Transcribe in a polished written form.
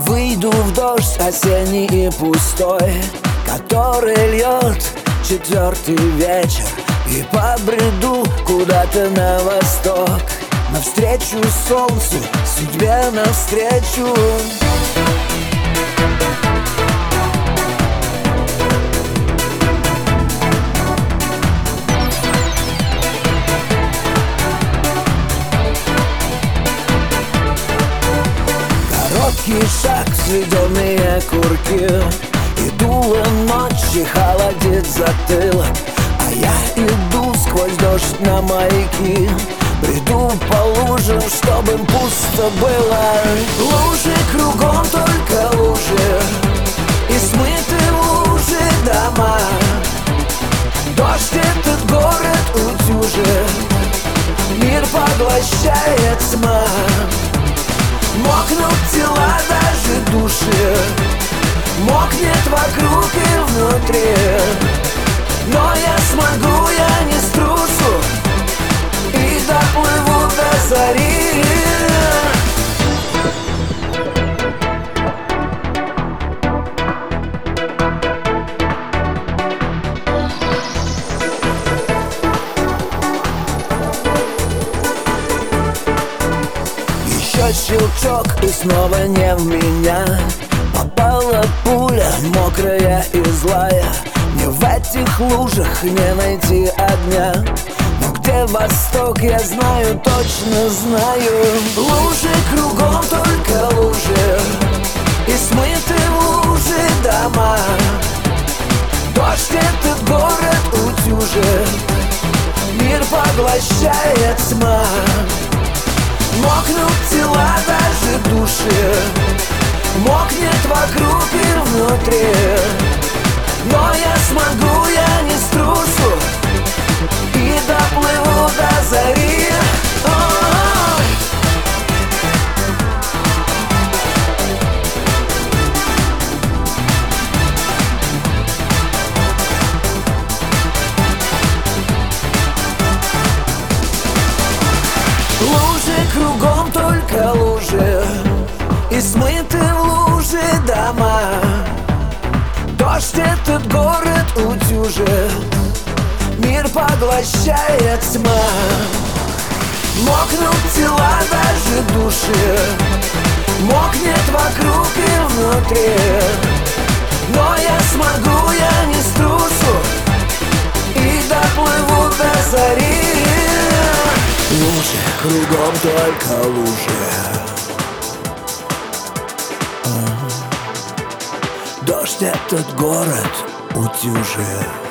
Выйду в дождь осенний и пустой, который льет четвертый вечер, и побреду куда-то на восток, навстречу солнцу, судьбе навстречу. Короткий шаг, сведенные курки, и дуло ночи холодит затылок, а я иду сквозь дождь на маяки, бреду по лужам, чтобы пусто было. Лужи кругом, только лужи, и смыты в лужи дома. Дождь этот город утюжит, мир поглощает тьма. Мокнут тела, даже души, мокнет вокруг и внутри. Но я смогу, я не струсу, и доплыву до зари. Еще щелчок, и снова не в меня попала пуля, мокрая и злая. Мне в этих лужах не найти огня, но где восток, я знаю, точно знаю. Лужи кругом, только лужи, и смыты в лужи дома. Дождь этот город утюжит, мир поглощает тьма. Мокнут тела, даже души, мокнет вокруг и внутри. Но я смогу, я не струсу, и доплыву до зари. Лужи кругом, только лужи, и смыты в лужи дома. Дождь этот город утюжит, мир поглощает тьма. Мокнут тела, даже души, мокнет вокруг и внутри. Но я смогу, я не струсу, и доплыву до зари. Лужи кругом, только лужи. Дождь этот город утюжит.